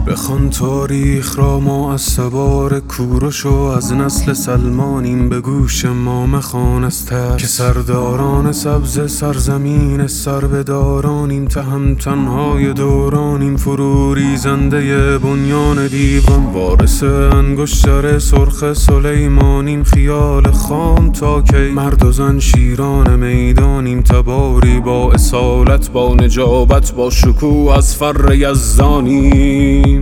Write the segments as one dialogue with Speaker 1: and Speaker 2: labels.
Speaker 1: بخوان تاریخ را ما از سوار کوروش و از نسل سلمانیم. به گوش ما مخوان از ترس که سرداران سبز سرزمین سربدارانیم. تهمتنهای دورانیم، فرو ریزنده بنیان دیوان. وارث انگشتر سرخ سلیمانیم، خیال خام تا کی. مرد و زن شیران میدانیم، تباری با اصالت، با نجابت، با شکوه از فر یزدانیم.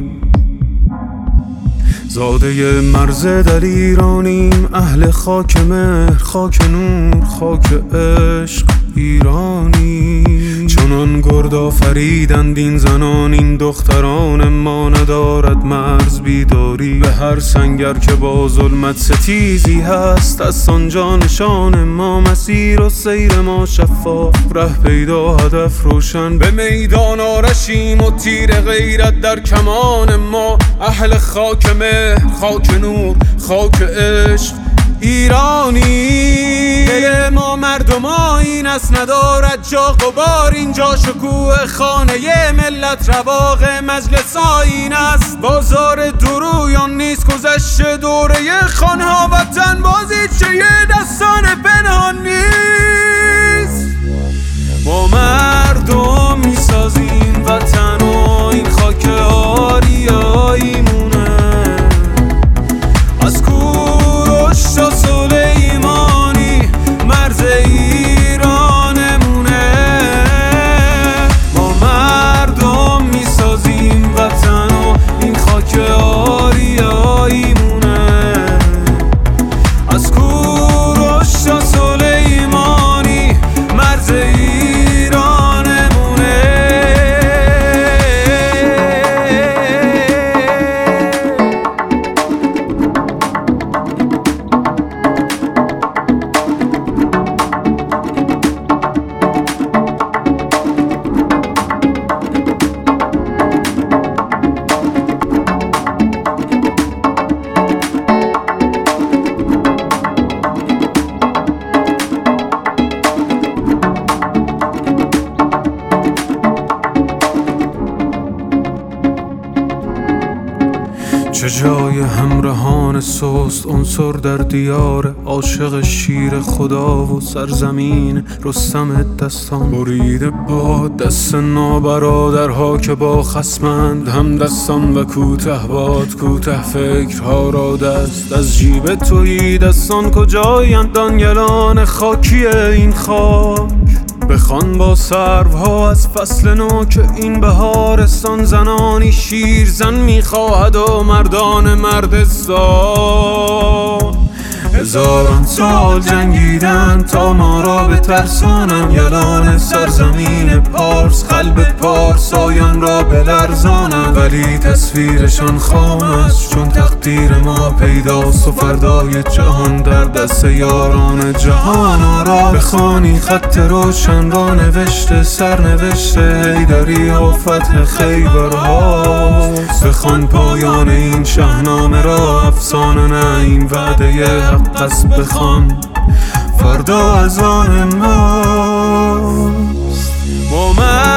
Speaker 1: زاده مرز دلیرانیم، اهل خاک مهر، خاک نور، خاک عشق ایرانی. چنان گرد آفریدند این زنان، این دختران ما ندارد مرز بیداری. به هر سنگر که با ظلمت ستیزی هست، از آنجا نشان ما، مسیر و سیر ما شفاف، ره پیدا هدف روشن. به میدان آرشیم و تیر غیرت در کمان ما، اهل خاک مهر، خاک نور، خاک عشق ایرانی. دل ما مردم آیین است، ندارد جا غبار اینجا. شکوه خانه ملت، رواق مجلس آیین است. بازار درویان نیست، گذشته دوره خانها. وطن بازیچه دستان پنهان نیست. ما مردم میسازیم وطن و این خاک آریاییمونه. از کوروش تا سلیمانی مرز ایرانمونه. ما مردم میسازیم وطن و این خاک آریاییمونه. از کوروش تا سلیمانی مرز چه جای همراهان سست عنصر در دیار، عاشق شیر خدا و سرزمین رستم دستان. بریده با دست نابرادرها که با خصمند هم دستان. و کوته باد کوته فکرها را دست از جیب تویی دستان. کجایند دانگلان خاکی این خاک؟ بخوان با سروها از فصل نو که این بهارستان. زنانی شیر زن میخواهد و مردان مردستان. هزاران سال جنگیدن تا ما را بترسانن. یلان سرزمین پارس، قلب پارسایان را بلرزانن. ولی تصویرشان خام است چون تقدیر ما پیداست. و فردای جهان در دست یاران جهان را. بخوانی خط روشن را نوشته سرنوشته حیدری و فتح خیبرهاست. بخوان پایان این شاهنامه را، افسانه نه این وعده حق است. بخوان فردا از آن ماست.